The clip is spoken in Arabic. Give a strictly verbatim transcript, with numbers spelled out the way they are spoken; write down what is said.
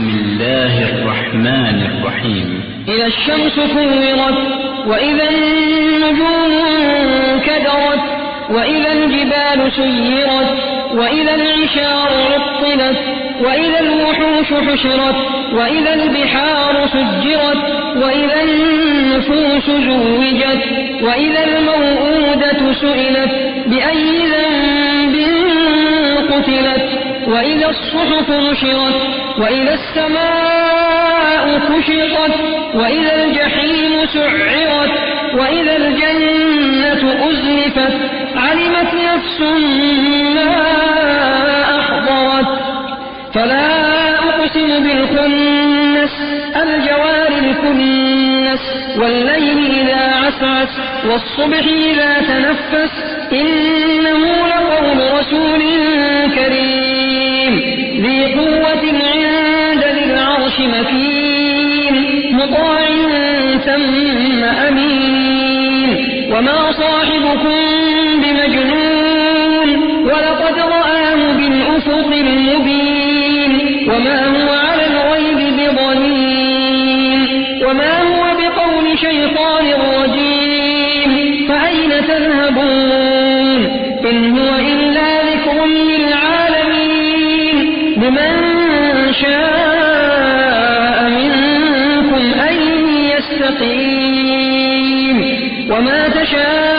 بسم الله الرحمن الرحيم إذا الشمس كورت وإذا النجوم انكدرت وإذا الجبال سيرت وإذا العشار عطلت وإذا الوحوش حشرت وإذا البحار سجرت وإذا النفوس زوجت وإذا الموءودة سئلت بأي ذنب قتلت وإذا الصحف نشرت وإذا السماء كشطت وإذا الجحيم سعرت وإذا الجنة أزلفت علمت نفس ما أحضرت فلا أقسم بالخنس الجوار الكنس والليل إذا عسعس والصبح إذا تنفس إنه لقول رسول كريم ذي قوة عند ذي العرش مكين مطاع ثم أمين وما صاحبكم بمجنون ولقد رآه بالأفق المبين وما هو على الغيب بضنين وما هو بقول شيطان رجيم فأين تذهبون إن هو إلا ذكر للعالمين لمن شاء منكم أن يستقيم وما تشاءون